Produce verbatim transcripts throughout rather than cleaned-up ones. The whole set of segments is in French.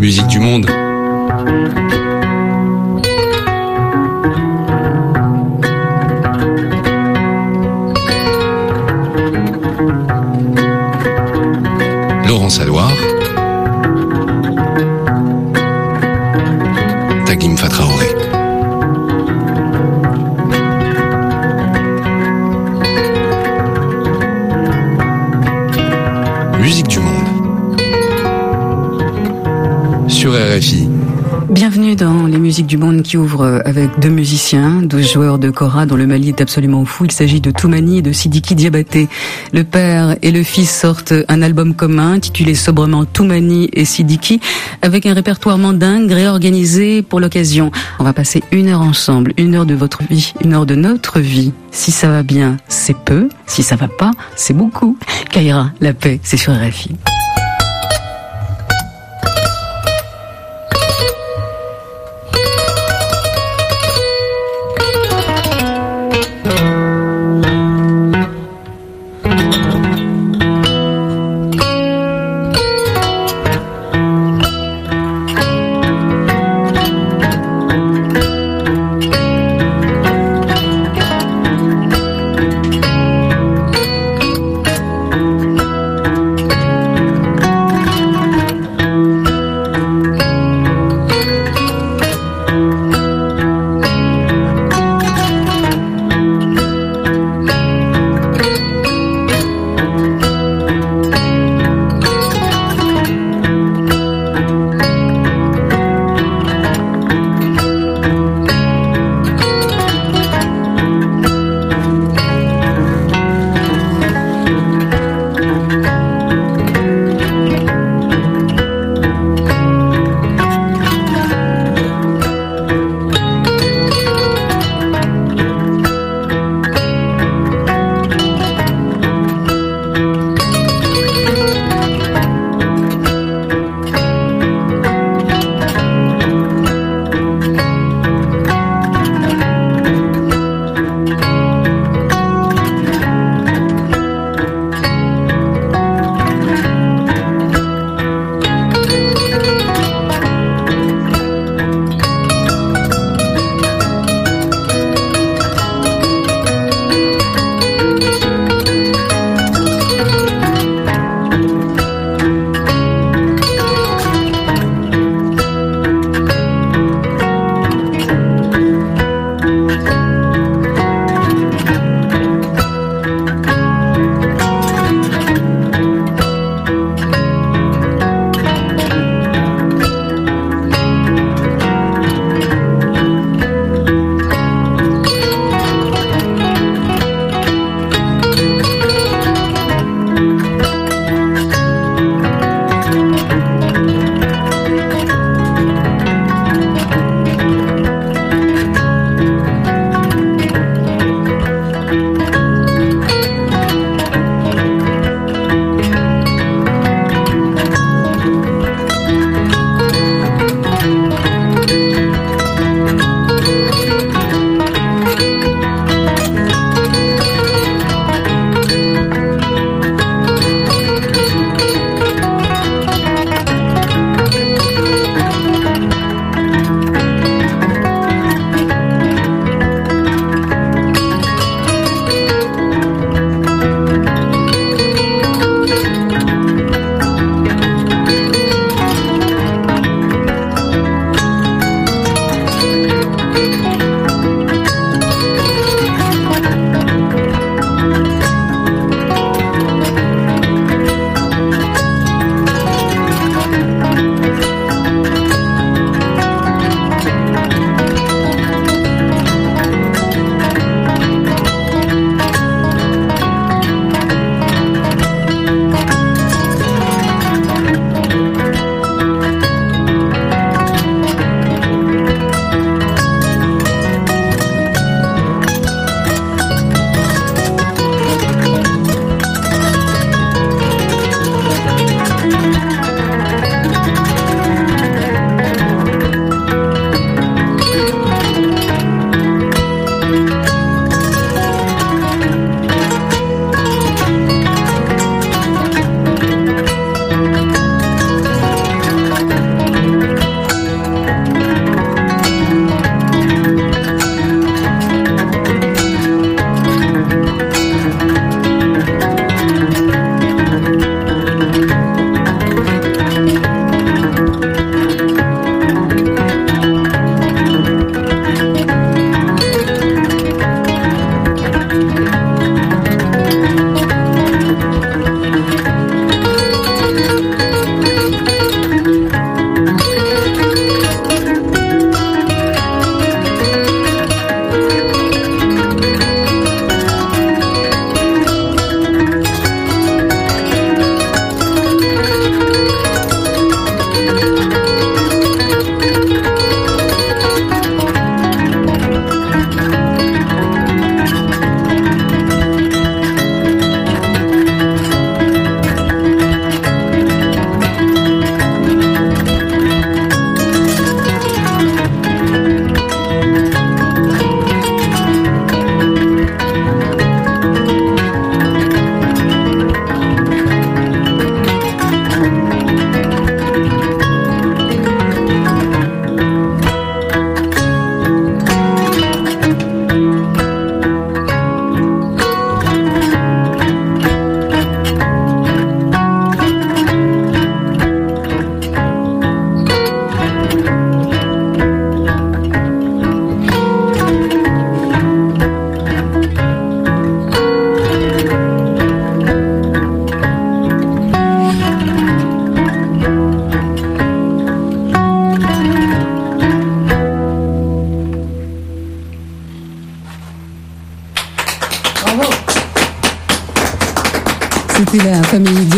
Musique du monde. Laurence Alouard. Tagim Fatraoré. Musique du monde. Sur R F I. Bienvenue dans les musiques du monde qui ouvrent avec deux musiciens, douze joueurs de kora dont le Mali est absolument fou. Il s'agit de Toumani et de Sidiki Diabaté. Le père et le fils sortent un album commun intitulé sobrement Toumani et Sidiki avec un répertoire mandingue réorganisé pour l'occasion. On va passer une heure ensemble, une heure de votre vie, une heure de notre vie. Si ça va bien, c'est peu. Si ça va pas, c'est beaucoup. Kaira, la paix, c'est sur R F I.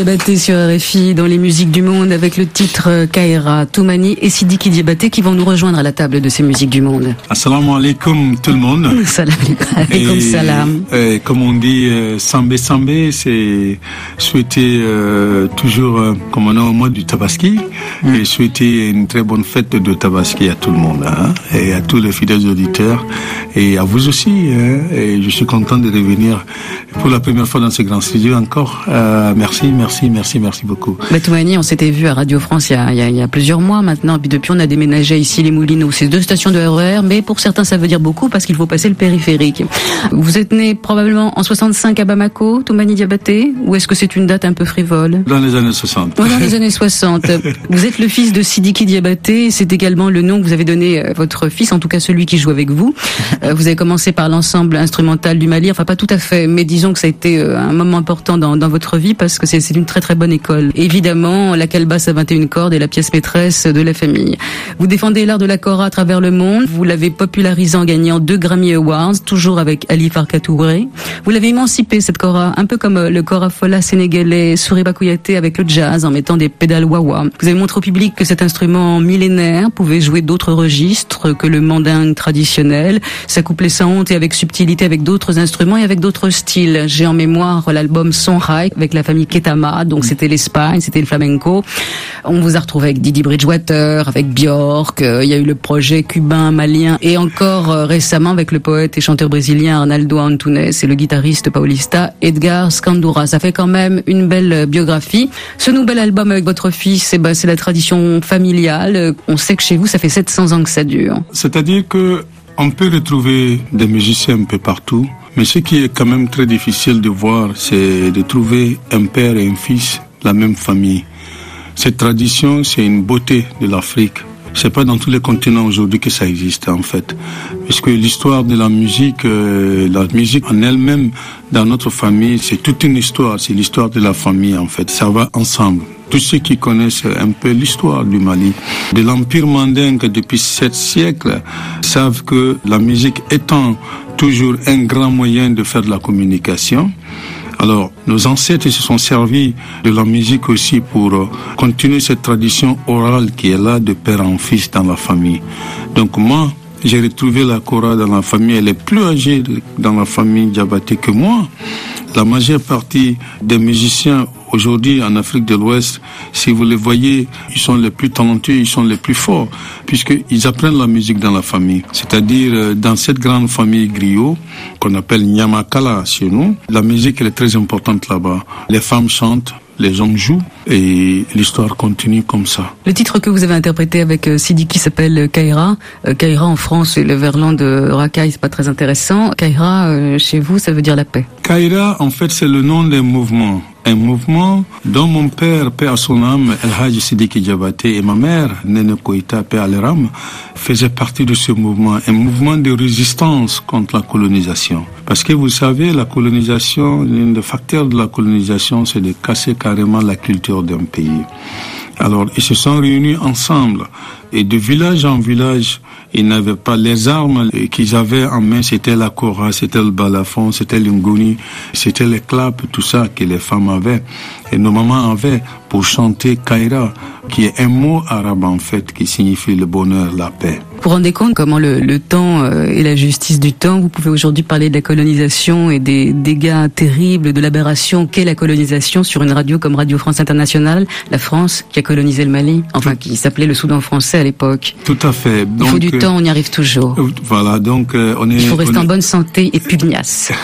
Diabaté sur R F I dans les musiques du monde avec le titre Kaira, Toumani et Sidiki Diabaté qui vont nous rejoindre à la table de ces musiques du monde. Assalamu alaikum tout le monde. Salam alaikum salam. Et, comme on dit, euh, Sambé Sambé, c'est souhaiter euh, toujours, euh, comme on a au mois du Tabaski, mm. et souhaiter une très bonne fête de Tabaski à tout le monde, hein, et à tous les fidèles auditeurs, et à vous aussi. Hein, et je suis content de revenir pour la première fois dans ce grand studio encore. Euh, merci, merci, merci, merci beaucoup. Bah, Toumani, on s'était vu à Radio France il y a, il y a, il y a plusieurs mois maintenant, puis depuis on a déménagé ici les Moulineaux. C'est deux stations de R E R, mais pour certains ça veut dire beaucoup parce qu'il faut passer le périphérique. Vous êtes né probablement en soixante-cinq à Bamako, Toumani Diabaté, ou est-ce que c'est une date un peu frivole? Dans les années soixante. Oh, dans les années soixante. Vous êtes le fils de Sidiki Diabaté, c'est également le nom que vous avez donné à votre fils, en tout cas celui qui joue avec vous. Vous avez commencé par l'ensemble instrumental du Mali, enfin pas tout à fait, mais disons que ça a été un moment important dans, dans votre vie parce que c'est, c'est une très très bonne école. Évidemment, la calebasse à vingt et une cordes est la pièce maîtresse de la famille. Vous défendez l'art de la kora à travers le monde, vous l'avez popularisé en gagnant deux Grammy Awards, toujours avec Ali Farka Touré. Vous l'avez émancipé cette kora, un peu comme le kora fola sénégalais Souriba Kouyaté avec le jazz en mettant des pédales wah-wah. Vous avez montré au public que cet instrument millénaire pouvait jouer d'autres registres que le mandingue traditionnel, s'accoupler sans honte et avec subtilité avec d'autres instruments et avec d'autres styles. J'ai en mémoire l'album Songhai avec la famille Ketama, donc c'était l'Espagne, c'était le flamenco. On vous a retrouvé avec Didi Bridgewater, avec Björk, il y a eu le projet cubain, malien et encore récemment avec le poète et chanteur brésilien Arnaldo Antunes et le guitariste paulista Edgar Scandura. Ça fait quand même une belle biographie. Ce nouvel album avec votre fils, eh ben, c'est la tradition familiale. On sait que chez vous, ça fait sept cents ans que ça dure. C'est-à-dire que on peut retrouver des musiciens un peu partout, mais ce qui est quand même très difficile de voir, c'est de trouver un père et un fils, la même famille. Cette tradition, c'est une beauté de l'Afrique. C'est pas dans tous les continents aujourd'hui que ça existe, en fait. Puisque l'histoire de la musique, euh, la musique en elle-même, dans notre famille, c'est toute une histoire. C'est l'histoire de la famille, en fait. Ça va ensemble. Tous ceux qui connaissent un peu l'histoire du Mali, de l'Empire mandingue depuis sept siècles, savent que la musique étant toujours un grand moyen de faire de la communication, alors, nos ancêtres se sont servis de la musique aussi pour euh, continuer cette tradition orale qui est là de père en fils dans la famille. Donc moi, j'ai retrouvé la kora dans la famille. Elle est plus âgée dans la famille Diabaté que moi. La majeure partie des musiciens aujourd'hui en Afrique de l'Ouest, si vous les voyez, ils sont les plus talentueux, ils sont les plus forts, puisqu'ils apprennent la musique dans la famille. C'est-à-dire, dans cette grande famille griot, qu'on appelle Nyamakala chez nous, la musique elle est très importante là-bas. Les femmes chantent, les hommes jouent et l'histoire continue comme ça. Le titre que vous avez interprété avec Sidiki s'appelle Kaira. Euh, Kaira en France, c'est le verlan de Rakai, c'est pas très intéressant. Kaira, euh, chez vous, ça veut dire la paix. Kaira, en fait, c'est le nom d'un mouvement. Un mouvement dont mon père, paix à son âme, El Hadji Sidiki Diabaté, et ma mère, Nene Koïta, paix à leur âme, faisaient partie de ce mouvement. Un mouvement de résistance contre la colonisation. Parce que vous savez, la colonisation, l'un des facteurs de la colonisation, c'est de casser carrément la culture d'un pays. Alors, ils se sont réunis ensemble. Et de village en village, ils n'avaient pas les armes qu'ils avaient en main, c'était la kora, c'était le balafon, c'était l'ingoni, c'était les claps, tout ça que les femmes avaient. Et nos mamans avaient pour chanter Kaira, qui est un mot arabe en fait, qui signifie le bonheur, la paix. Vous vous rendez compte comment le, le temps euh, et la justice du temps, vous pouvez aujourd'hui parler de la colonisation et des dégâts terribles, de l'aberration qu'est la colonisation sur une radio comme Radio France Internationale, la France qui a colonisé le Mali, enfin qui s'appelait le Soudan français à l'époque. Tout à fait. Donc, il faut du euh, temps, on y arrive toujours. Euh, voilà, donc euh, on est... Il faut rester on en est... bonne santé et pugnace.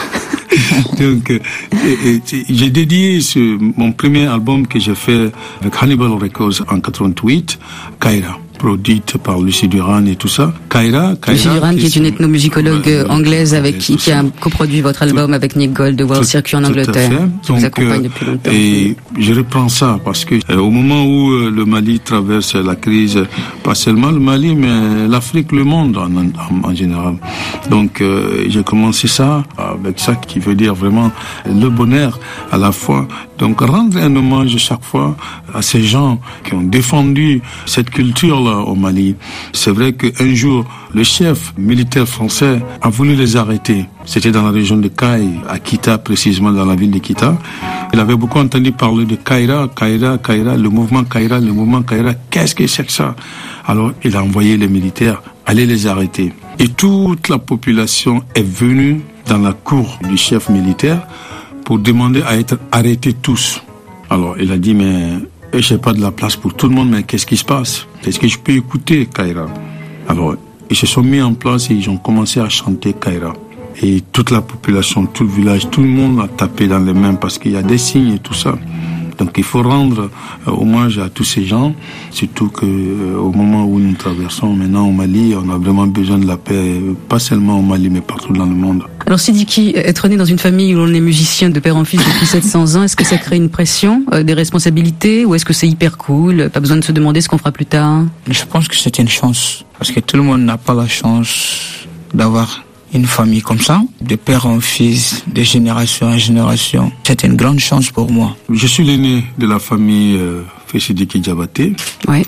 Donc, euh, et, et, j'ai dédié ce, mon premier album que j'ai fait avec Hannibal Records en quatre-vingt-huit, Kaira, produite par Lucie Duran et tout ça. Kaira, Kaira Lucie Duran, qui est une ethnomusicologue euh, anglaise avec qui, qui a coproduit votre album tout, avec Nick Gold de World tout, Circuit en Angleterre. Qui vous accompagne depuis longtemps. Et je reprends ça parce que euh, au moment où euh, le Mali traverse la crise, pas seulement le Mali, mais l'Afrique, le monde en, en, en général. Donc euh, j'ai commencé ça avec ça qui veut dire vraiment le bonheur à la fois. Donc rendre un hommage chaque fois à ces gens qui ont défendu cette culture-là là au Mali. C'est vrai qu'un jour, le chef militaire français a voulu les arrêter. C'était dans la région de Kay, à Kita, précisément dans la ville de Kita. Il avait beaucoup entendu parler de Kaira, Kaira, Kaira, le mouvement Kaira, le mouvement Kaira. Qu'est-ce que c'est que ça? Alors, il a envoyé les militaires aller les arrêter. Et toute la population est venue dans la cour du chef militaire pour demander à être arrêtés tous. Alors, il a dit, mais je n'ai pas de la place pour tout le monde, mais qu'est-ce qui se passe? Est-ce que je peux écouter Kaira? Alors, ils se sont mis en place et ils ont commencé à chanter Kaira. Et toute la population, tout le village, tout le monde a tapé dans les mains parce qu'il y a des signes et tout ça. Donc il faut rendre euh, hommage à tous ces gens, surtout que euh, au moment où nous traversons maintenant au Mali, on a vraiment besoin de la paix, pas seulement au Mali, mais partout dans le monde. Alors Sidiki, être né dans une famille où l'on est musicien de père en fils depuis sept cents ans, est-ce que ça crée une pression, euh, des responsabilités, ou est-ce que c'est hyper cool, pas besoin de se demander ce qu'on fera plus tard? Je pense que c'est une chance, parce que tout le monde n'a pas la chance d'avoir une famille comme ça, de père en fils, de génération en génération. C'est une grande chance pour moi. Je suis l'aîné de la famille euh, Sidiki Diabaté. Oui.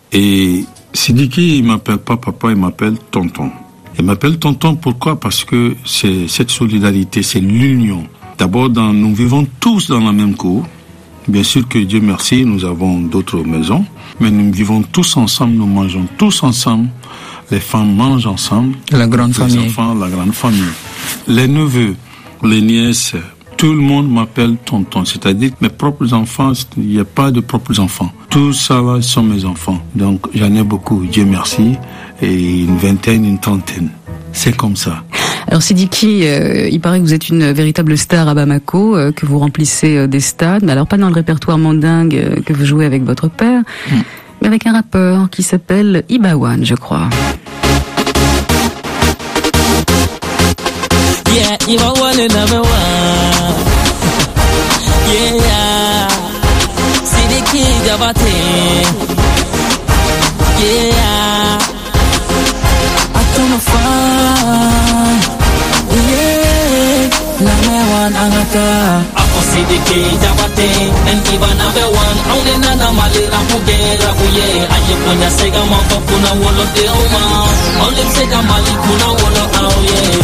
Et Sidiki, il m'appelle pas papa, il m'appelle tonton. Il m'appelle tonton pourquoi? Parce que c'est cette solidarité, c'est l'union. D'abord, dans, nous vivons tous dans la même cour. Bien sûr que Dieu merci, nous avons d'autres maisons, mais nous vivons tous ensemble, nous mangeons tous ensemble. Les femmes mangent ensemble. La grande les famille. Les enfants, la grande famille. Les neveux, les nièces, tout le monde m'appelle tonton. C'est-à-dire que mes propres enfants, il n'y a pas de propres enfants. Tout ça là sont mes enfants. Donc j'en ai beaucoup, Dieu merci. Et une vingtaine, une trentaine. C'est comme ça. Alors Sidiki, euh, il paraît que vous êtes une véritable star à Bamako, euh, que vous remplissez euh, des stades. Mais alors pas dans le répertoire mandingue euh, que vous jouez avec votre père. Mm. Mais avec un rappeur qui s'appelle Ibawan, je crois. Yeah, Ibawan est number one. Yeah, Sidiki Diabaté. Yeah, Atonofa. Yeah, number one angaka. Ako Sidiki Diabaté, and Iba number one. Only nana malira pugera buye. Aye punya sega mamba kuna wolo de oma. Only sega mali kuna wolo aoye.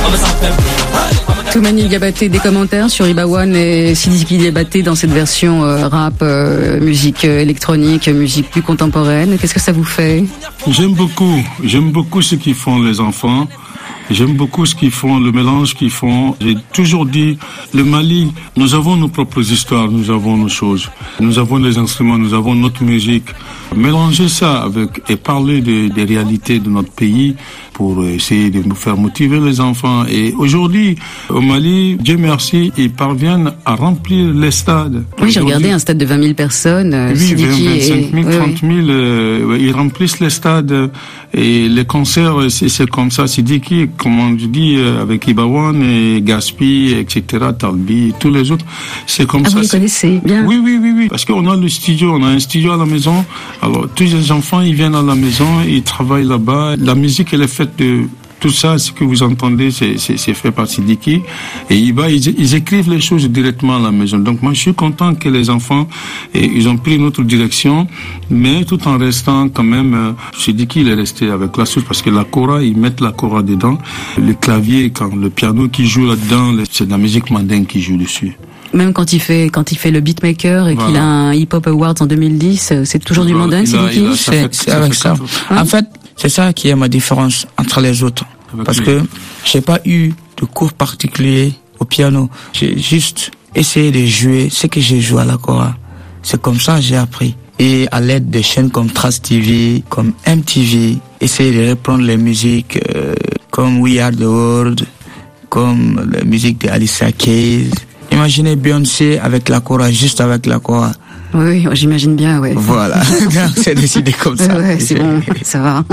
Toumani Diabaté, des commentaires sur Ibawan et Sidiki Diabaté dans cette version euh, rap, euh, musique euh, électronique, musique plus contemporaine. Qu'est-ce que ça vous fait? J'aime beaucoup, j'aime beaucoup ce qu'ils font les enfants. J'aime beaucoup ce qu'ils font, le mélange qu'ils font. J'ai toujours dit, le Mali, nous avons nos propres histoires, nous avons nos choses. Nous avons les instruments, nous avons notre musique. Mélanger ça avec et parler des, des réalités de notre pays pour essayer de nous faire motiver les enfants. Et aujourd'hui, au Mali, Dieu merci, ils parviennent à remplir les stades. Oui, j'ai regardé un stade de vingt mille personnes. Oui, Sidiki vingt, vingt-cinq mille, et... trente mille, oui, oui. Euh, ils remplissent les stades et les concerts, c'est, c'est comme ça. Sidiki, comme on dit, avec Ibawan et Gaspi, et cetera, Talbi, tous les autres, c'est comme ah, ça. Vous les connaissez bien? Oui, oui, oui, oui. Parce qu'on a le studio, on a un studio à la maison. Alors, tous les enfants, ils viennent à la maison, ils travaillent là-bas. La musique, elle est faite de tout ça, ce que vous entendez, c'est, c'est, c'est fait par Sidiki. Et Iba, ils, ils écrivent les choses directement à la maison. Donc moi, je suis content que les enfants, et, ils ont pris une autre direction, mais tout en restant quand même, euh, Sidiki, il est resté avec la source, parce que la kora, ils mettent la kora dedans. Le clavier, quand le piano qui joue là-dedans, c'est de la musique mandingue qui joue dessus. Même quand il fait quand il fait le beatmaker et voilà. qu'il a un Hip Hop Awards en deux mille dix, c'est toujours du mandingue, Sidiki? C'est, c'est avec ça. Hein? En fait, c'est ça qui est ma différence entre les autres. Avec Parce lui. que j'ai pas eu de cours particulier au piano. J'ai juste essayé de jouer ce que j'ai joué à la kora. C'est comme ça que j'ai appris. Et à l'aide de chaînes comme Trace T V, comme M T V, essayer de reprendre les musiques euh, comme We Are the World, comme la musique de Alicia Keys. Imaginez Beyoncé avec la kora, juste avec la kora. Oui, j'imagine bien, ouais. Voilà, c'est décidé comme ça. Ouais, c'est bon, ça va.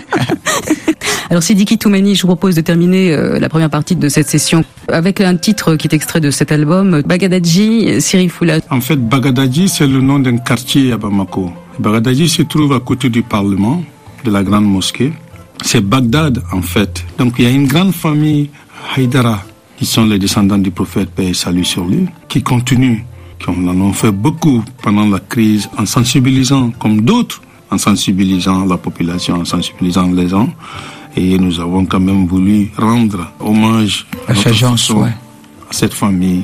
Alors Sidiki Toumani, je vous propose de terminer euh, la première partie de cette session avec un titre qui est extrait de cet album, Bagadadji, Sirifula. En fait, Bagadadji, c'est le nom d'un quartier à Bamako. Bagadadji se trouve à côté du Parlement, de la grande mosquée. C'est Bagdad, en fait. Donc il y a une grande famille, Haïdara, qui sont les descendants du prophète, paix et salut sur lui, qui continuent, qui en ont fait beaucoup pendant la crise, en sensibilisant, comme d'autres, en sensibilisant la population, en sensibilisant les gens. Et nous avons quand même voulu rendre hommage à, à, gens, façon, ouais. à cette famille.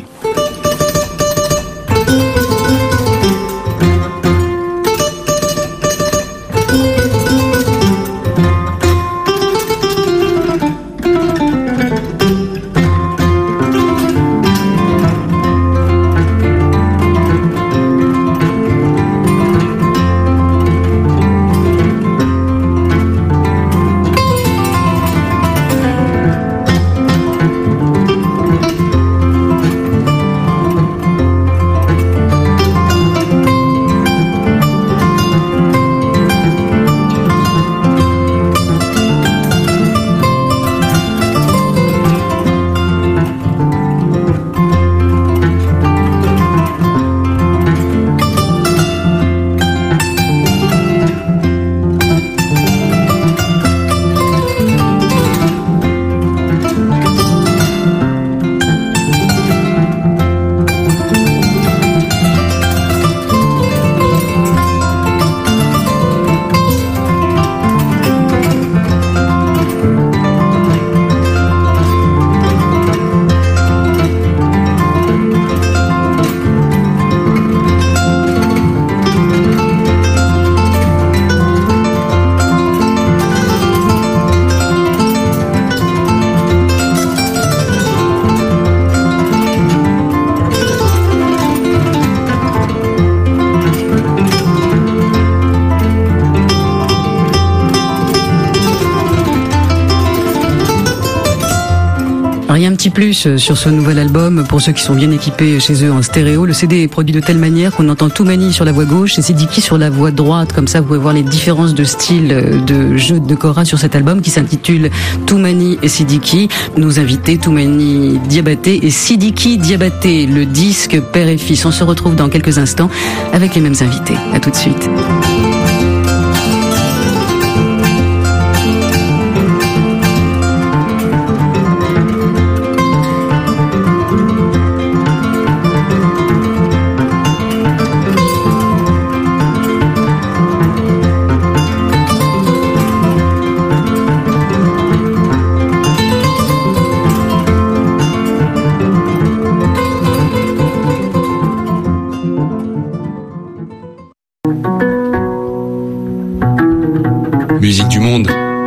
Alors il y a un petit plus sur ce nouvel album pour ceux qui sont bien équipés chez eux en stéréo. Le C D est produit de telle manière qu'on entend Toumani sur la voix gauche et Sidiki sur la voix droite. Comme ça, vous pouvez voir les différences de style de jeu de kora sur cet album qui s'intitule Toumani et Sidiki. Nos invités, Toumani Diabaté et Sidiki Diabaté, le disque père et fils. On se retrouve dans quelques instants avec les mêmes invités. À tout de suite. Musique du monde.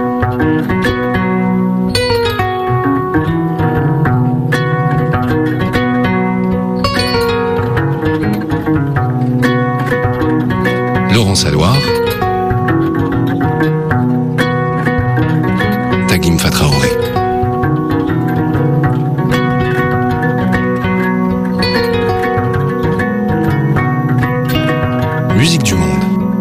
Laurence Alouard. Tagim Fatraoré. Musique du monde.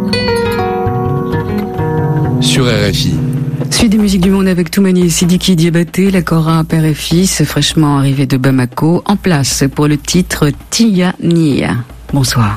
Sur R F I. Suite des musiques du monde avec Toumani et Sidiki Diabaté, la kora père et fils, fraîchement arrivé de Bamako, en place pour le titre Tia Nia. Bonsoir.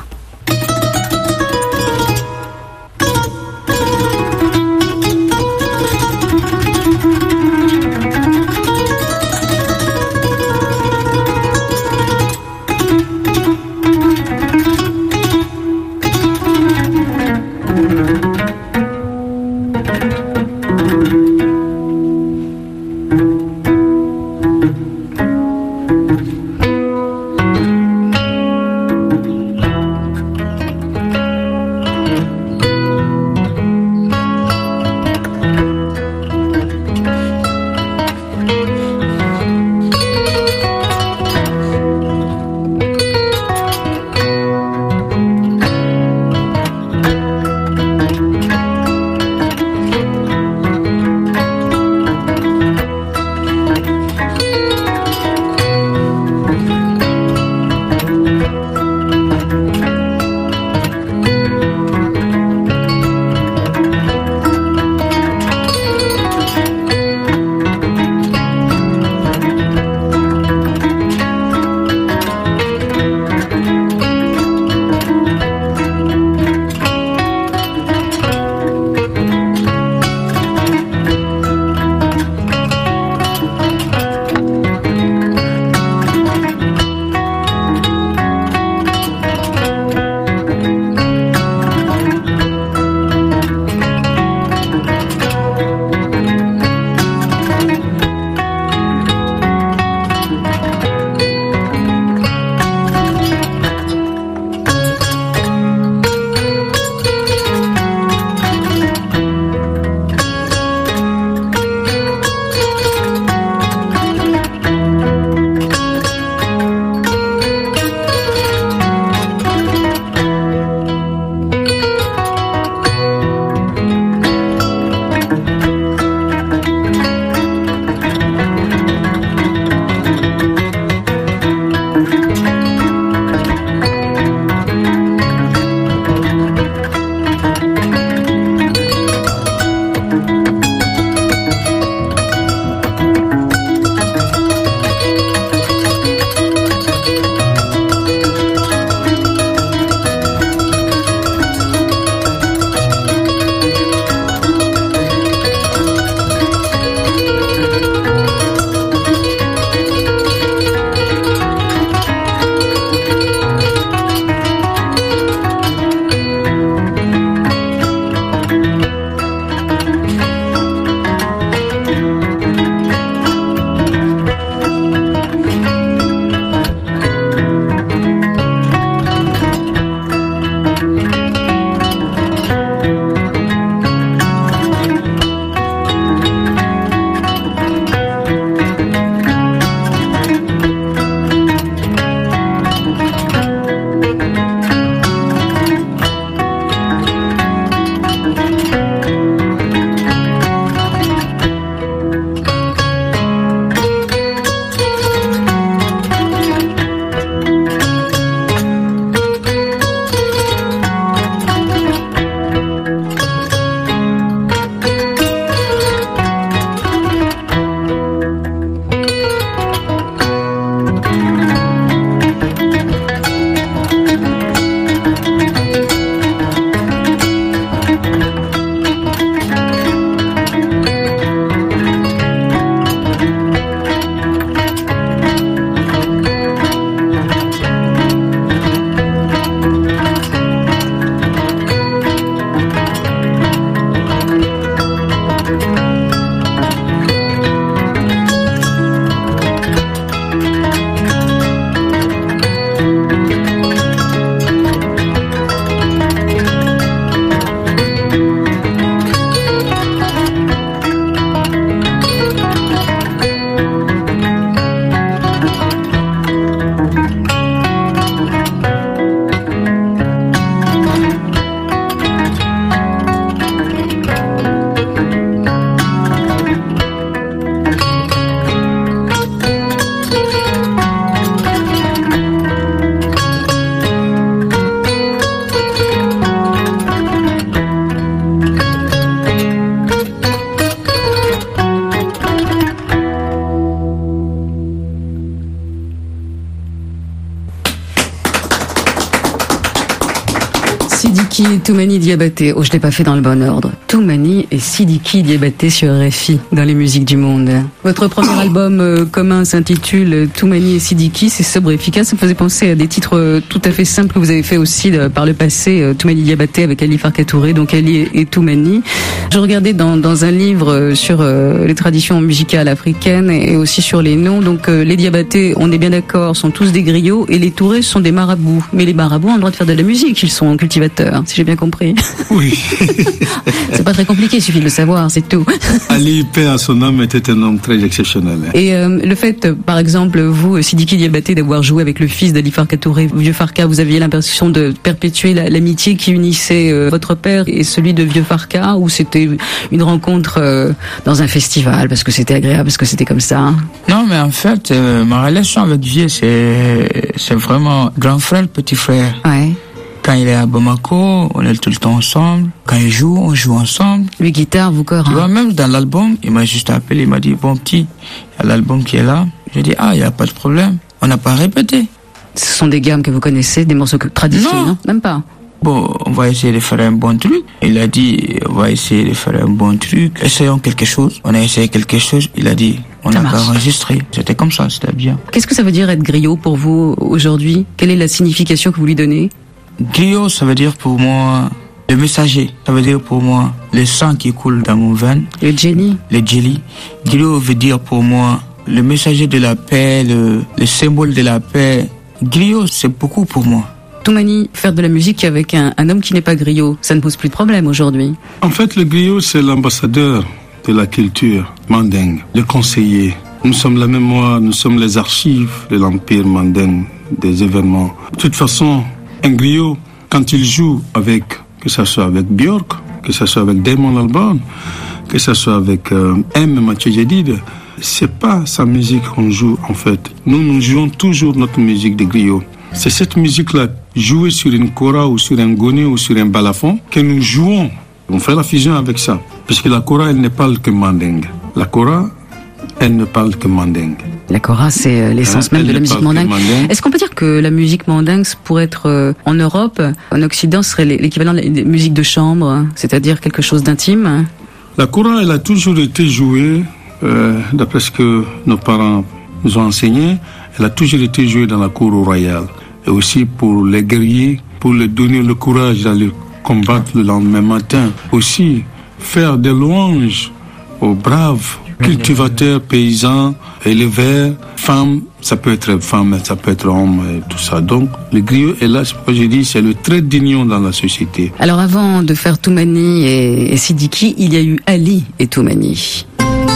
Sidiki et Toumani Diabaté. Oh, je l'ai pas fait dans le bon ordre. Toumani et Sidiki Diabaté sur R F I dans les musiques du monde. Votre premier album euh, commun s'intitule Toumani et Sidiki. C'est sobre et efficace. Ça me faisait penser à des titres euh, tout à fait simples que vous avez fait aussi euh, par le passé. Euh, Toumani Diabaté avec Ali Farka Touré, donc Ali et, et Toumani. Je regardais dans, dans un livre euh, sur euh, les traditions musicales africaines et, et aussi sur les noms. Donc euh, les Diabaté, on est bien d'accord, sont tous des griots et les Touré sont des marabouts. Mais les marabouts ont le droit de faire de la musique. Ils sont cultivateurs, si j'ai bien compris. Oui. C'est pas très compliqué, il suffit de le savoir, c'est tout. Ali, paix à son âme, était un homme très exceptionnel. Et euh, le fait, par exemple, vous, Sidiki Diabaté, d'avoir joué avec le fils d'Ali Farka Touré, Vieux Farka, vous aviez l'impression de perpétuer la, l'amitié qui unissait euh, votre père et celui de Vieux Farka, ou c'était une rencontre euh, dans un festival, parce que c'était agréable, parce que c'était comme ça, hein? Non, mais en fait, euh, ma relation avec Vieux, c'est, c'est vraiment grand frère, petit frère. Ouais. Quand il est à Bamako, on est tout le temps ensemble. Quand il joue, on joue ensemble. Lui, guitare, vous, corps. Tu hein. vois, même dans l'album, il m'a juste appelé, il m'a dit, bon petit, il y a l'album qui est là. J'ai dit, ah, il n'y a pas de problème. On n'a pas répété. Ce sont des gammes que vous connaissez, des morceaux traditionnels, non, même pas. Bon, on va essayer de faire un bon truc. Il a dit, on va essayer de faire un bon truc. Essayons quelque chose. On a essayé quelque chose. Il a dit, on n'a qu'à enregistrer. C'était comme ça, c'était bien. Qu'est-ce que ça veut dire être griot pour vous aujourd'hui? Quelle est la signification que vous lui donnez? Griot, ça veut dire pour moi le messager. Ça veut dire pour moi le sang qui coule dans mon veine. Le jelly. Le jelly. Griot veut dire pour moi le messager de la paix, le, le symbole de la paix. Griot, c'est beaucoup pour moi. Toumani, faire de la musique avec un, un homme qui n'est pas griot, ça ne pose plus de problème aujourd'hui. En fait, le griot, c'est l'ambassadeur de la culture mandingue, le conseiller. Nous sommes la mémoire, nous sommes les archives de l'empire mandingue, des événements. De toute façon, un griot, quand il joue avec, que ce soit avec Björk, que ce soit avec Damon Albarn, que ce soit avec euh, M. Mathieu Jedid, c'est pas sa musique qu'on joue en fait. Nous, nous jouons toujours notre musique de griot. C'est cette musique-là, jouée sur une kora ou sur un goné ou sur un balafon, que nous jouons. On fait la fusion avec ça. Parce que la kora, elle ne parle que mandingue. La kora, elle ne parle que mandingue. La kora, c'est l'essence hein, même de la musique mandingue. mandingue. Est-ce qu'on peut dire que la musique mandingue, pour être euh, en Europe, en Occident, serait l'équivalent de la musique de chambre, c'est-à-dire quelque chose d'intime? La kora, elle a toujours été jouée, euh, d'après ce que nos parents nous ont enseigné, elle a toujours été jouée dans la cour royale. Et aussi pour les guerriers, pour leur donner le courage d'aller combattre le lendemain matin. Aussi, faire des louanges aux braves cultivateurs, paysans, éleveurs, femmes, ça peut être femme, ça peut être homme, et tout ça. Donc, le griot est là, c'est pourquoi je dis, c'est le trait d'union dans la société. Alors, avant de faire Toumani et, et Sidiki, il y a eu Ali et Toumani.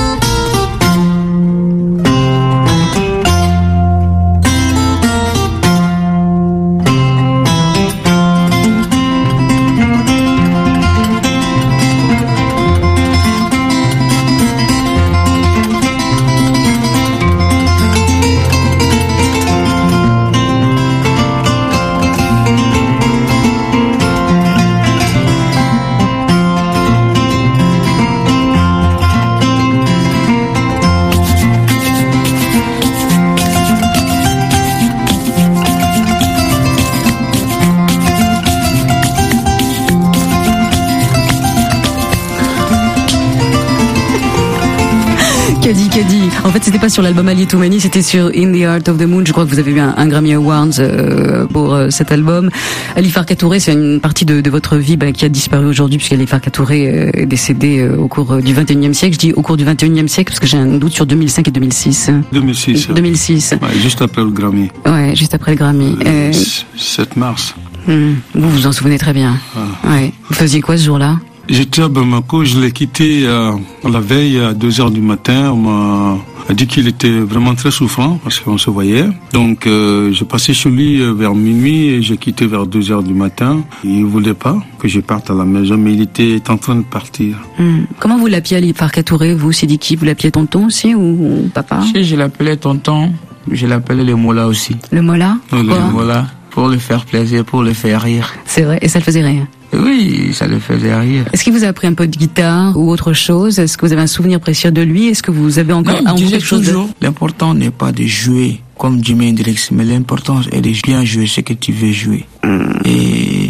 En fait, c'était pas sur l'album Ali et Toumani, c'était sur In the Heart of the Moon. Je crois que vous avez eu un, un Grammy Awards euh, pour euh, cet album. Ali Farka Touré, c'est une partie de, de votre vie bah, qui a disparu aujourd'hui, puisqu'Ali Farka Touré euh, est décédé euh, au cours du vingt et unième siècle. Je dis au cours du vingt et unième siècle parce que j'ai un doute sur deux mille cinq et deux mille six. deux mille six. deux mille six. Ouais, juste après le Grammy. Ouais, juste après le Grammy. Euh, euh, sept mars. Hmm, vous vous en souvenez très bien. Ah. Ouais. Vous faisiez quoi ce jour-là? J'étais à Bamako, je l'ai quitté euh, la veille à deux heures du matin. On m'a dit qu'il était vraiment très souffrant parce qu'on se voyait. Donc euh, j'ai passé chez lui vers minuit et j'ai quitté vers deux heures du matin. Il voulait pas que je parte à la maison, mais il était en train de partir. Hum. Comment vous l'appeliez Ali Farka Touré, vous, Sidiki? Vous l'appeliez tonton aussi ou, ou papa? Si, je l'appelais tonton, je l'appelais le Mola aussi. Le Mola? Le Mola, pour le faire plaisir, pour le faire rire. C'est vrai, et ça le faisait rire? Oui, ça le faisait rire. Est-ce qu'il vous a appris un peu de guitare ou autre chose? Est-ce que vous avez un souvenir précieux de lui? Est-ce que vous avez encore non, un quelque chose toujours, de... L'important n'est pas de jouer comme Jimi Hendrix, mais l'important est de bien jouer ce que tu veux jouer. Mm. Et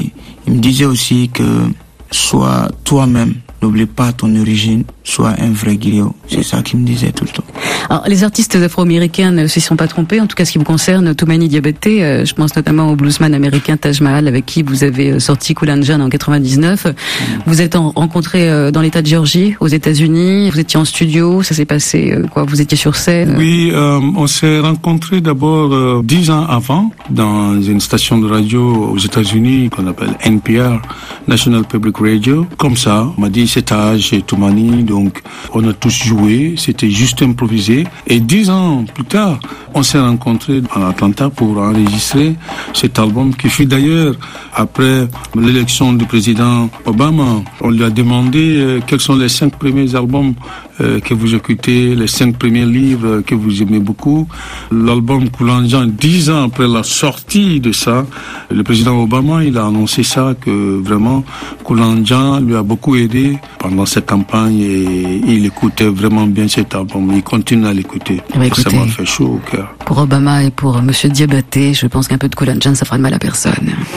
Il me disait aussi que sois toi-même, n'oublie pas ton origine, sois un vrai griot. C'est ça qu'il me disait tout le temps. Alors, les artistes afro-américains ne s'y sont pas trompés, en tout cas ce qui vous concerne, Toumani Diabaté, euh, je pense notamment au bluesman américain Taj Mahal, avec qui vous avez sorti Kool and Jan en quatre-vingt-dix-neuf. Mmh. Vous êtes en, rencontrés euh, dans l'État de Géorgie, aux États-Unis, vous étiez en studio, ça s'est passé euh, quoi? Vous étiez sur scène? Oui, euh, on s'est rencontrés d'abord euh, dix ans avant, dans une station de radio aux États-Unis qu'on appelle N P R, National Public Radio. Comme ça, on m'a dit c'est Taj et Toumani, donc on a tous joué, c'était juste improvisé. Et dix ans plus tard, on s'est rencontrés à Atlanta pour enregistrer cet album qui fut d'ailleurs, après l'élection du président Obama, on lui a demandé euh, quels sont les cinq premiers albums euh, que vous écoutez, les cinq premiers livres que vous aimez beaucoup. L'album Kool and Jan, dix ans après la sortie de ça, le président Obama, il a annoncé ça, que vraiment Kool and Jan lui a beaucoup aidé pendant cette campagne et il écoutait vraiment bien cet album. Il continue à l'écouter. Bah, écoutez, ça m'a fait chaud au cœur. Pour Obama et pour Monsieur Diabaté, je pense qu'un peu de Kool and Jan, ça fera de mal à personne.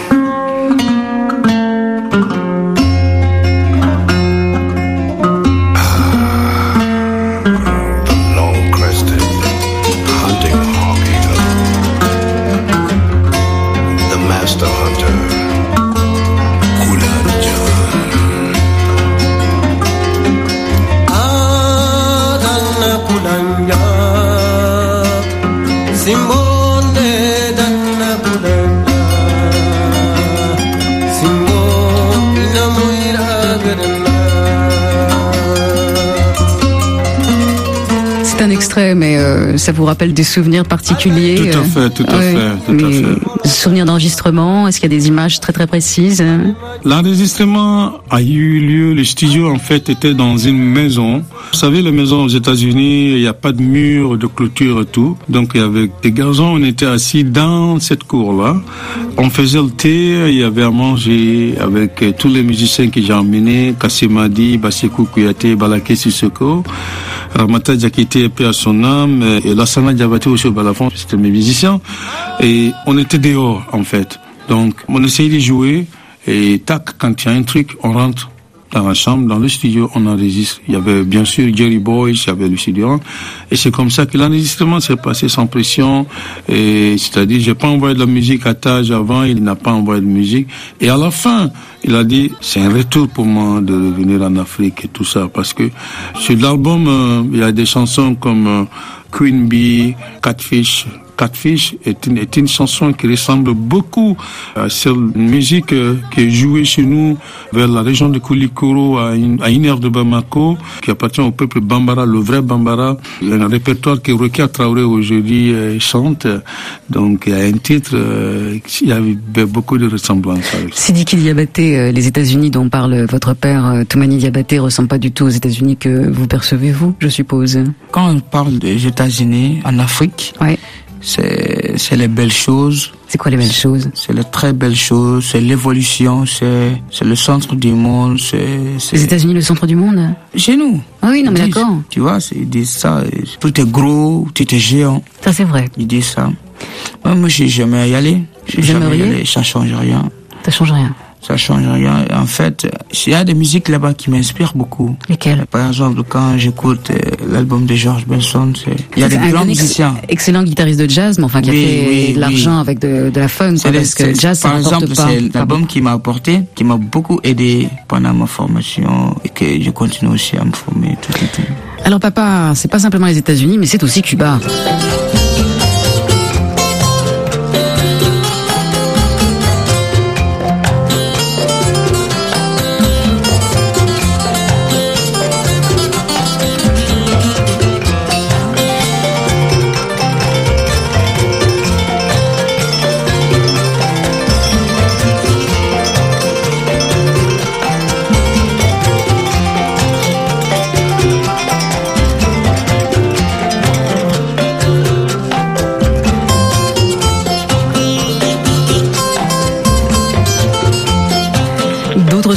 Mais euh, ça vous rappelle des souvenirs particuliers? Tout à fait, tout à euh, fait, tout mais à fait. Souvenirs d'enregistrement, est-ce qu'il y a des images très très précises? L'enregistrement a eu lieu, le studio en fait était dans une maison. Vous savez, les maisons aux États-Unis, il n'y a pas de mur, de clôture et tout. Donc il y avait des garçons, on était assis dans cette cour-là. On faisait le thé, il y avait à manger avec tous les musiciens que j'ai emmenés, Kassimadi, Basekou Kouyaté, Balaké Sissoko, Ramata Diakité, paix à son âme, et Lassana Diabaté aussi au balafon, c'était mes musiciens. Et on était dehors, en fait. Donc, on essayait de jouer, et tac, quand il y a un truc, on rentre dans la chambre, dans le studio, on enregistre. Il y avait bien sûr Jerry Boyce, il y avait le studio, et c'est comme ça que l'enregistrement s'est passé sans pression, et c'est-à-dire, j'ai pas envoyé de la musique à Taj avant, il n'a pas envoyé de musique, et à la fin, il a dit, c'est un retour pour moi de revenir en Afrique et tout ça, parce que sur l'album, euh, il y a des chansons comme euh, Queen Bee, Catfish. Catfish est une, est une chanson qui ressemble beaucoup à celle musique euh, qui est jouée chez nous vers la région de Koulikoro à une, à une heure de Bamako, qui appartient au peuple Bambara, le vrai Bambara, un répertoire que Rokia Traoré aujourd'hui euh, chante. Donc il y a un titre, euh, il y avait beaucoup de ressemblances avec ça. Sidiki Diabaté, euh, les États-Unis dont parle votre père, euh, Toumani Diabaté, ressemble pas du tout aux États-Unis que vous percevez vous, je suppose. Quand on parle des États-Unis en Afrique, ouais. C'est, c'est les belles choses. C'est quoi les belles choses? C'est les très belles choses, c'est l'évolution, c'est, c'est le centre du monde, c'est, c'est... Les États-Unis, le centre du monde? Chez nous. Ah oui, non mais disent, d'accord. Tu vois, ils disent ça, tout est gros, tout est géant. Ça c'est vrai. Ils disent ça. Moi, moi je suis jamais y aller. Je suis jamais y aller, ça change rien. Ça change rien. Ça change rien. En fait, il y a des musiques là-bas qui m'inspirent beaucoup. Lesquelles? Par exemple, quand j'écoute euh, l'album de George Benson, c'est... il y a des grands musiciens. Excellent guitariste de jazz, mais enfin qui oui, a fait oui, de l'argent oui. avec de, de la funk, quoi, les, parce que jazz, ça par exemple, pas. c'est l'album qui m'a apporté, qui m'a beaucoup aidé pendant ma formation et que je continue aussi à me former tout et tout. Alors papa, c'est pas simplement les États-Unis, mais c'est aussi Cuba.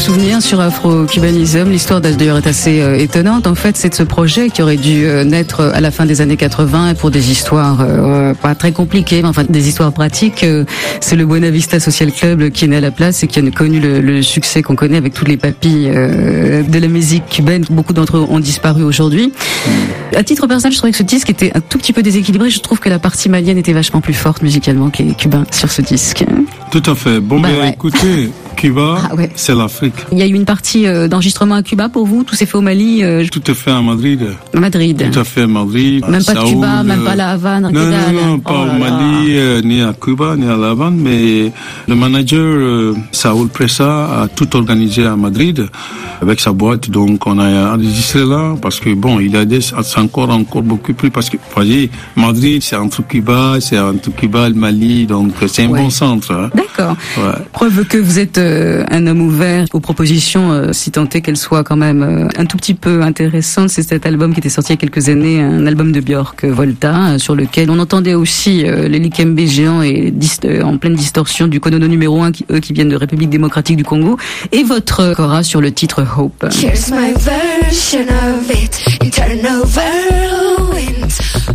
souvenirs sur Afro-Cubanism. L'histoire d'ailleurs est assez euh, étonnante. En fait, c'est de ce projet qui aurait dû euh, naître à la fin des années quatre-vingts et pour des histoires euh, pas très compliquées, mais enfin des histoires pratiques. Euh, c'est le Buena Vista Social Club qui est né à la place et qui a connu le, le succès qu'on connaît avec toutes les papilles euh, de la musique cubaine. Beaucoup d'entre eux ont disparu aujourd'hui. À titre personnel, je trouvais que ce disque était un tout petit peu déséquilibré. Je trouve que la partie malienne était vachement plus forte musicalement que les cubains sur ce disque. Tout à fait. Bon, bah, mais ouais. écoutez, Cuba, ah, ouais. c'est l'Afrique. Il y a eu une partie euh, d'enregistrement à Cuba pour vous? Tout s'est fait au Mali? euh, Tout est fait à Madrid. Madrid. Tout à fait à Madrid. Même pas Saoul, de Cuba, euh... même pas la Havane. Non, non, non, pas oh au Mali, euh, ni à Cuba, ni à la Havane, mais le manager euh, Saoul Pressa a tout organisé à Madrid avec sa boîte. Donc on a enregistré là parce que bon, il a des, c'est encore encore beaucoup plus parce que vous voyez, Madrid c'est entre Cuba, c'est entre Cuba et le Mali, donc c'est un ouais. bon centre. Hein. D'accord. Ouais. Preuve que vous êtes euh, un homme ouvert aux propositions, euh, si tant est qu'elles soient quand même euh, un tout petit peu intéressantes. C'est cet album qui était sorti il y a quelques années, un album de Björk, Volta, euh, sur lequel on entendait aussi euh, les Likembe géants et dist- euh, en pleine distorsion du Konono numéro un, qui, eux qui viennent de République démocratique du Congo, et votre Cora sur le titre Hope. Here's my version of it, eternal whirlwind.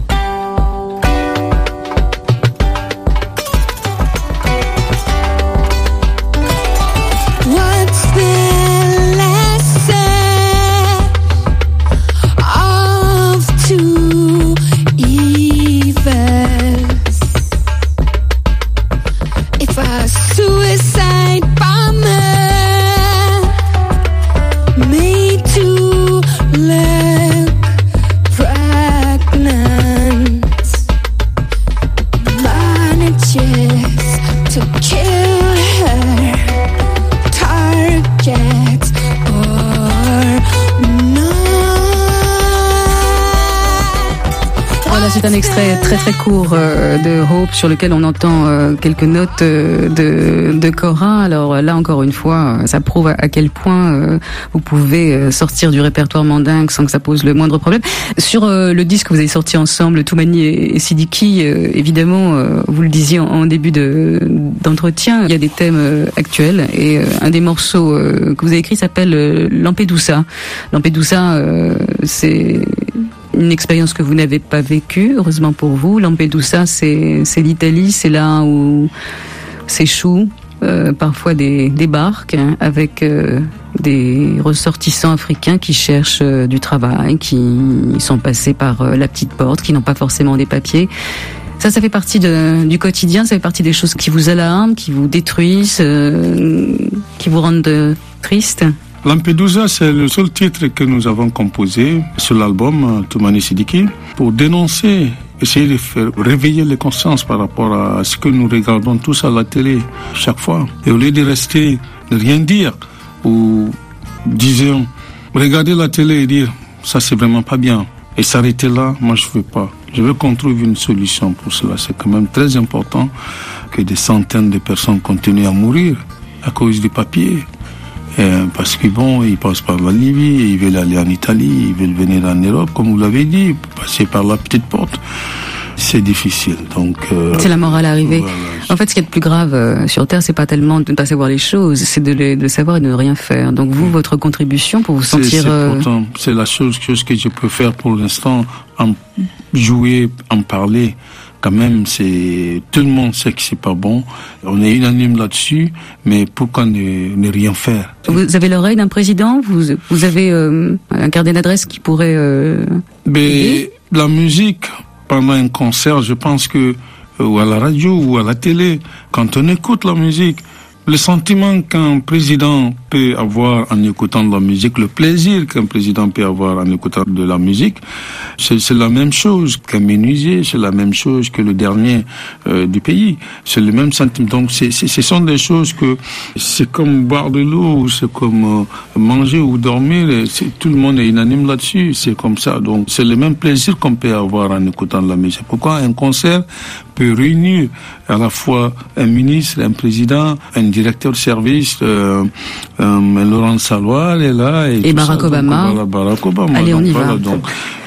C'est un extrait très très court euh, de Hope sur lequel on entend euh, quelques notes euh, de, de Cora. Alors là encore une fois, ça prouve à, à quel point euh, vous pouvez euh, sortir du répertoire mandingue sans que ça pose le moindre problème. Sur euh, le disque que vous avez sorti ensemble, Toumani et, et Sidiki, euh, évidemment, euh, vous le disiez en, en début de, d'entretien, il y a des thèmes euh, actuels et euh, un des morceaux euh, que vous avez écrit s'appelle euh, Lampedusa. Lampedusa, euh, c'est une expérience que vous n'avez pas vécue, heureusement pour vous. Lampedusa, c'est, c'est l'Italie, c'est là où s'échouent euh, parfois des, des barques hein, avec euh, des ressortissants africains qui cherchent euh, du travail, qui sont passés par euh, la petite porte, qui n'ont pas forcément des papiers. Ça, ça fait partie de, du quotidien, ça fait partie des choses qui vous alarment, qui vous détruisent, euh, qui vous rendent euh, triste. Lampedusa, c'est le seul titre que nous avons composé sur l'album Toumani Sidiki pour dénoncer, essayer de faire réveiller les consciences par rapport à ce que nous regardons tous à la télé chaque fois. Et au lieu de rester, de rien dire, ou disons, regarder la télé et dire ça c'est vraiment pas bien, et s'arrêter là, moi je veux pas. Je veux qu'on trouve une solution pour cela. C'est quand même très important que des centaines de personnes continuent à mourir à cause du papier. Euh, parce que bon, ils passent par la Libye, ils veulent aller en Italie, ils veulent venir en Europe, comme vous l'avez dit, passer par la petite porte. C'est difficile, donc. Euh, c'est la mort à l'arrivée. Voilà. En fait, ce qui est le plus grave euh, sur Terre, c'est pas tellement de ne pas savoir les choses, c'est de le de savoir et de ne rien faire. Donc vous, votre contribution pour vous c'est, sentir. C'est euh... important. C'est la chose, chose que je peux faire pour l'instant, en jouer, en parler. Quand même, c'est tout le monde sait que c'est pas bon. On est unanime là-dessus, mais pourquoi ne, ne rien faire? Vous avez l'oreille d'un président? Vous vous avez euh, un carnet d'adresse qui pourrait. Euh, mais la musique pendant un concert, je pense que ou à la radio ou à la télé, quand on écoute la musique, le sentiment qu'un président peut avoir en écoutant de la musique, le plaisir qu'un président peut avoir en écoutant de la musique, c'est, c'est la même chose qu'un menuisier, c'est la même chose que le dernier euh, du pays. C'est le même sentiment. Donc, c'est, c'est, ce sont des choses que c'est comme boire de l'eau, c'est comme euh, manger ou dormir. C'est, tout le monde est unanime là-dessus. C'est comme ça. Donc, c'est le même plaisir qu'on peut avoir en écoutant de la musique. Pourquoi un concert peut réunir à la fois un ministre, un président, un directeur de service, euh, euh, Laurent Salois est là. Et, et Barack ça, Obama. Donc, voilà, Barack Obama. Allez, donc, on y voilà, va. Donc,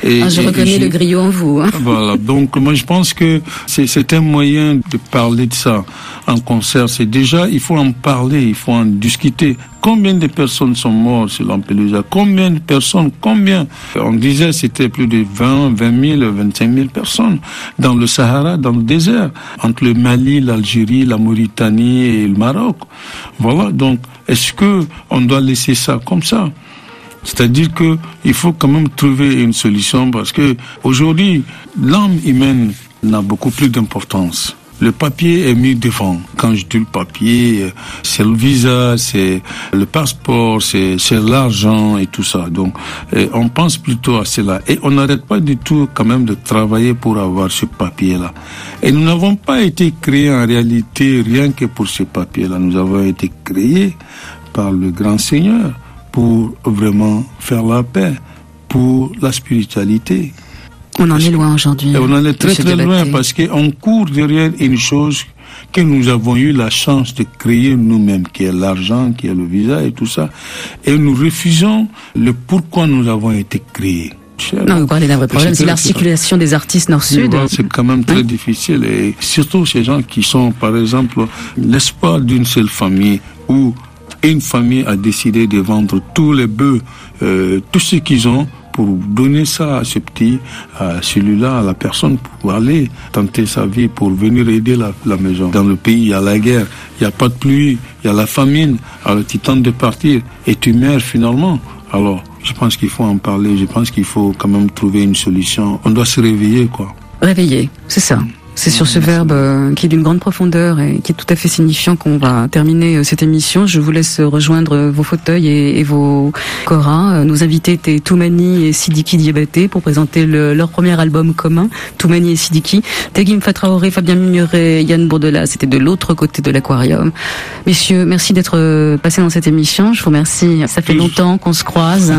Et, ah, je et, reconnais et le griot en vous. Hein. Voilà, donc moi je pense que c'est, c'est un moyen de parler de ça en concert. C'est déjà, il faut en parler, il faut en discuter. Combien de personnes sont mortes sur Lampedusa? Combien de personnes? Combien? On disait c'était plus de vingt, vingt mille, vingt-cinq mille personnes dans le Sahara, dans le désert, entre le Mali, l'Algérie, la Mauritanie et le Maroc. Voilà, donc est-ce que on doit laisser ça comme ça? C'est-à-dire que il faut quand même trouver une solution parce que aujourd'hui, l'âme humaine n'a beaucoup plus d'importance. Le papier est mis devant. Quand je dis le papier, c'est le visa, c'est le passeport, c'est, c'est l'argent et tout ça. Donc, on pense plutôt à cela. Et on n'arrête pas du tout quand même de travailler pour avoir ce papier-là. Et nous n'avons pas été créés en réalité rien que pour ce papier-là. Nous avons été créés par le grand Seigneur pour vraiment faire la paix, pour la spiritualité. On en est loin aujourd'hui. Et on en est très très loin parce qu'on court derrière une chose que nous avons eu la chance de créer nous-mêmes, qui est l'argent, qui est le visa et tout ça. Et nous refusons le pourquoi nous avons été créés. Non, vous parlez d'un vrai problème, c'est l'articulation des artistes nord-sud. C'est quand même très hein? difficile et surtout ces gens qui sont, par exemple, l'espoir d'une seule famille où une famille a décidé de vendre tous les bœufs, euh, tout ce qu'ils ont, pour donner ça à ce petit, à celui-là, à la personne, pour aller tenter sa vie, pour venir aider la, la maison. Dans le pays, il y a la guerre, il n'y a pas de pluie, il y a la famine, alors tu tentes de partir et tu meurs finalement. Alors, je pense qu'il faut en parler, je pense qu'il faut quand même trouver une solution. On doit se réveiller, quoi. Réveiller, c'est ça. C'est sur ce verbe euh, qui est d'une grande profondeur et qui est tout à fait signifiant qu'on va terminer euh, cette émission. Je vous laisse rejoindre vos fauteuils et, et vos koras. Euh, nos invités étaient Toumani et Sidiki Diabaté pour présenter le, leur premier album commun, Toumani et Sidiki. Teguim Fatraoré, Fabien Mignoret, Yann Bourdela, c'était de l'autre côté de l'aquarium. Messieurs, merci d'être euh, passés dans cette émission. Je vous remercie. Ça fait longtemps qu'on se croise.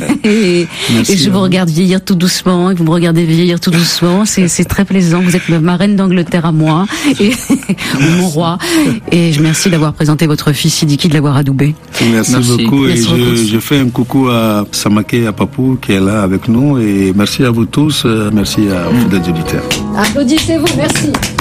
et, et je vous regarde vieillir tout doucement et vous me regardez vieillir tout doucement. C'est, c'est très plaisant. Vous êtes ma reine d'Angleterre à moi, et mon roi. Et je merci d'avoir présenté votre fils Sidiki, de l'avoir adoubé. Merci, merci beaucoup. Merci et beaucoup. Je, je fais un coucou à Samaké et à Papou qui est là avec nous. Et merci à vous tous. Merci à vous d'être auditeurs. Applaudissez-vous, merci.